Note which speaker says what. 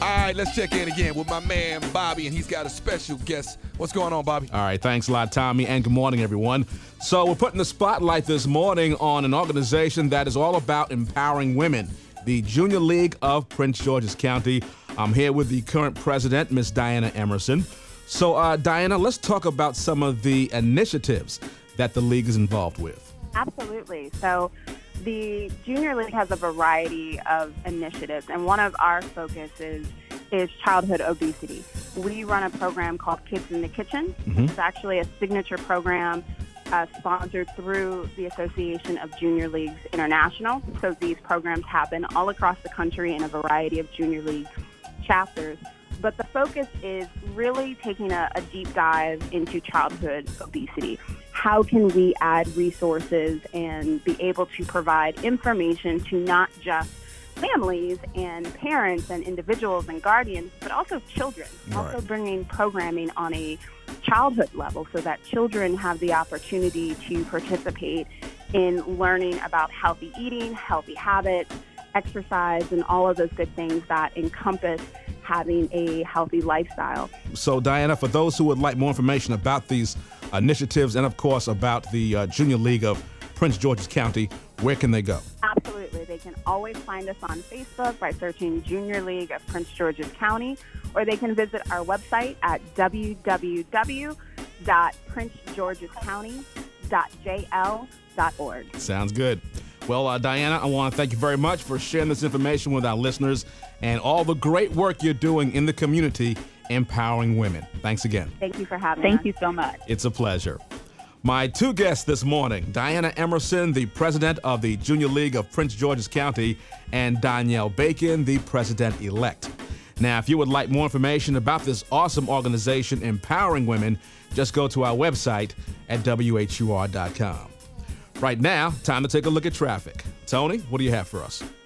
Speaker 1: All right, let's check in again with my man Bobby, and he's got a special guest. What's going on, Bobby?
Speaker 2: All right, thanks a lot, Tommy, and good morning, everyone. So we're putting the spotlight this morning on an organization that is all about empowering women, the Junior League of Prince George's County. I'm here with the current president, Miss Diana Emerson. So, Diana, let's talk about some of the initiatives that the league is involved with.
Speaker 3: Absolutely. So the Junior League has a variety of initiatives, and one of our focuses is childhood obesity. We run a program called Kids in the Kitchen. It's actually a signature program sponsored through the Association of Junior Leagues International. So these programs happen all across the country in a variety of Junior League chapters. But the focus is really taking a deep dive into childhood obesity. How can we add resources and be able to provide information to not just families and parents and individuals and guardians, but also children.
Speaker 2: Right.
Speaker 3: Also bringing programming on a childhood level so that children have the opportunity to participate in learning about healthy eating, healthy habits, exercise, and all of those good things that encompass having a healthy lifestyle.
Speaker 2: So, Diana, for those who would like more information about these initiatives and, of course, about the Junior League of Prince George's County, where can they go?
Speaker 3: Absolutely. They can always find us on Facebook by searching Junior League of Prince George's County, or they can visit our website at www.princegeorgescounty.jl.org.
Speaker 2: Sounds good. Well, Diana, I want to thank you very much for sharing this information with our listeners and all the great work you're doing in the community empowering women. Thanks again.
Speaker 3: Thank you for having us. Thank you so much.
Speaker 2: It's a pleasure. My two guests this morning, Diana Emerson, the president of the Junior League of Prince George's County, and Danielle Bacon, the president-elect. Now, if you would like more information about this awesome organization empowering women, just go to our website at WHUR.com. Right now, time to take a look at traffic. Tony, what do you have for us?